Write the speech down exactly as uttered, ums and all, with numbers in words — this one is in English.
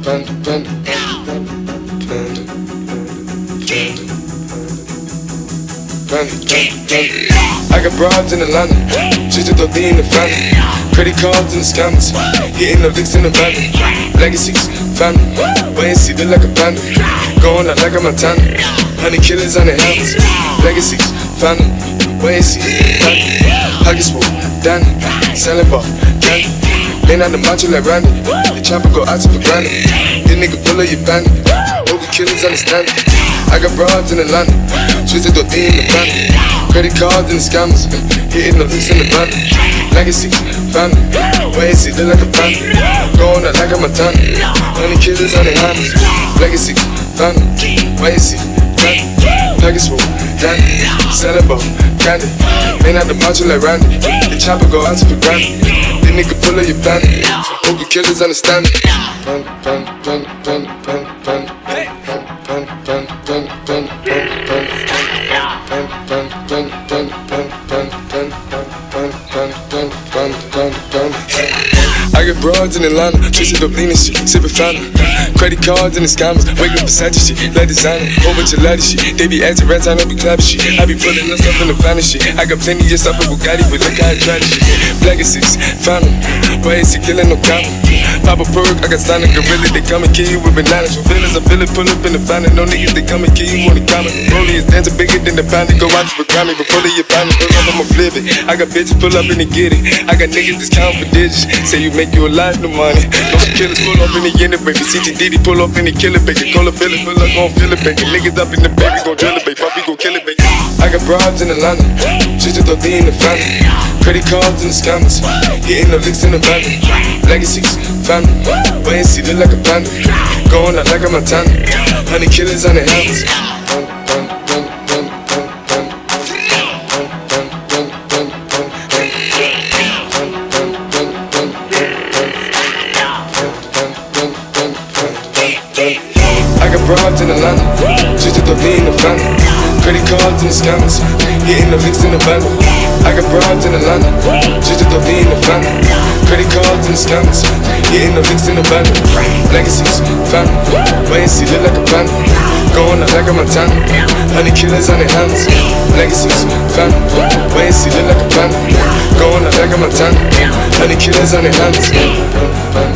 panda, panda, panda, panda, panda. I got broads in Atlanta, just to throw D in the family. Credit cards and the scammers, hitting the licks in the van. Legacies, family, wait and see, look like a panda. Going out like a Montana, honey killers on their hands. Legacies, family, wait and see, family. Pockets full, Danny, selling ball, candy. Lean out the macho like Randy, the chopper go out to for granted. This nigga pull up your bandit, hope the killers understand it. I got broads in Atlanta, twisted the D in the family. Credit cards and the scammers, hitting the licks in the van. Legacy, family, wait and see, look like a panda. Going out like a Montana, honey killers on their hands. Legacy, family, wait and see, family. Pockets full, Danny, selling ball, candy. Lean out the macho like Randy, the chopper go out to for granted. This nigga pull up your bandit, hope the killers understand it. Panda, panda, panda, panda, panda, panda, panda, panda, panda, panda. I got broads in Atlanta, twisted up lean and shit, sippin' Fanta. Credit cards and the scammers, wake up beside your shit, like designer, whole bunch of ladder shit. They be acting rats, I don't be clapping shit. I be pulling us up in the finest shit. I got plenty of stuff with Bugatti, but look how I try this shit. Legacies, family, why is he killing no comma? Pop a perk, I got signed a gorilla, they come and kill you with bananas. For feelings, I feel it, pull up in the finest. No niggas, they come and kill you on the comment. Rollie is dancing bigger than the pound, go out to Grammy, but pull it, your pound, pull up, I'ma flip it. I got bitches, pull up and they get it. I got niggas that's counting for digits, say you make you a lot of money. Those killers pull up in the end, baby. C T D D pull up in the killer, baby. Call a Billy, pull up, gon' feel it, baby. Niggas up in the baby, gon' drill it, baby. Papi gon' kill it, baby. I got broads in Atlanta, just to throw D in the family. Credit cards and the scammers, hitting the licks in the van. Legacies, family, wait and see, look like a panda. Going out like a Montana, honey killers on their hands. I got broads in Atlanta, just to throw D in the family. Credit cards and the scammers, hitting the licks in the van. I got broads in Atlanta, just to throw D in the family. Credit cards and the scammers, hitting the licks in the van. Legacies, family, wait and see, look like a panda. Going out like a Montana, honey killers on their hands. Legacies, family, wait and see, look like a panda. Going out like a Montana, honey killers on their hands.